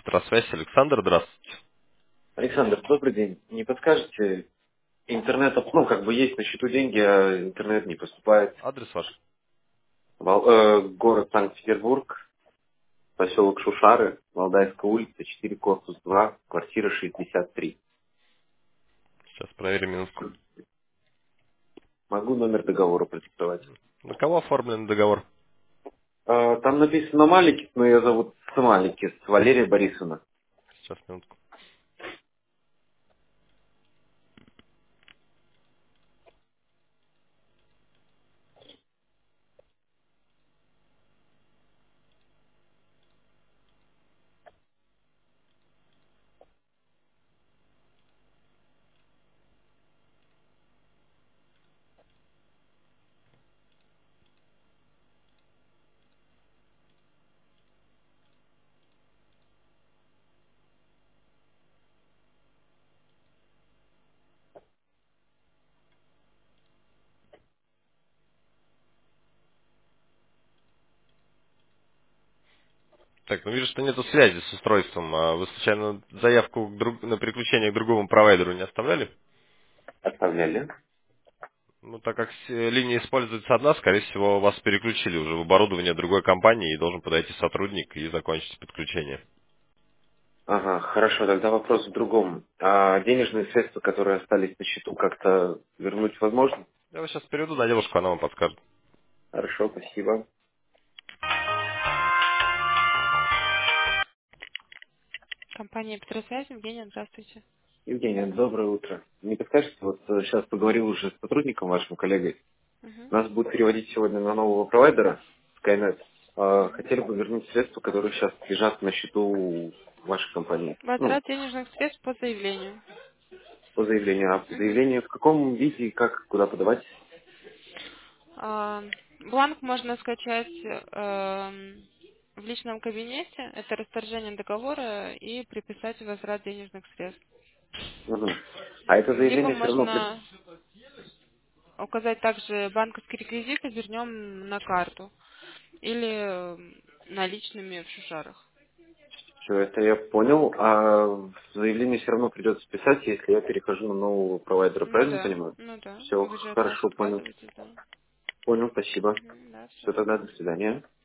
Петросвязь. Александр, здравствуйте. Александр, добрый день. Не подскажете, интернет, ну, как бы есть на счету деньги, а интернет не поступает. Адрес ваш? Город Санкт-Петербург, поселок Шушары, Валдайская улица, 4, корпус 2, квартира 63. Сейчас проверим минутку. Могу номер договора продиктовать. На кого оформлен договор? Там написано Маликис, но ее зовут Маликис, Валерия Борисовна. Сейчас, минутку. Так, ну вижу, что нету связи с устройством. А вы случайно заявку на переключение к другому провайдеру не оставляли? Оставляли. Ну, так как линия используется одна, скорее всего, вас переключили уже в оборудование другой компании, и должен подойти сотрудник и закончить подключение. Ага, хорошо, тогда вопрос в другом. А денежные средства, которые остались на счету, как-то вернуть возможно? Я вас сейчас переведу на девушку, она вам подскажет. Хорошо, спасибо. Компания Петросвязь, Евгения, здравствуйте. Евгения, доброе утро. Не подскажете, вот сейчас поговорил уже с сотрудником, вашим коллегой. Мгм. Нас будут переводить сегодня на нового провайдера, Skynet. Хотели бы вернуть средства, которые сейчас лежат на счету вашей компании. Ну, Возврат денежных средств по заявлению. по заявлению. А Мгм. заявление в каком виде и как, куда подавать? А, Бланк можно скачать в личном кабинете. Это расторжение договора и приписать возврат денежных средств. Мгм. А это Либо заявление все равно... можно указать также банковские реквизиты, вернем на карту. Или наличными в Шушарах. Все это я понял. А в заявление все равно придется писать, если я перехожу на нового провайдера. Ну Правильно да, понимаю? ну да. Все Вы же от нас хорошо, понял. отказываетесь, да. Понял, спасибо. Мгм, да, все, Все тогда, спасибо. до свидания.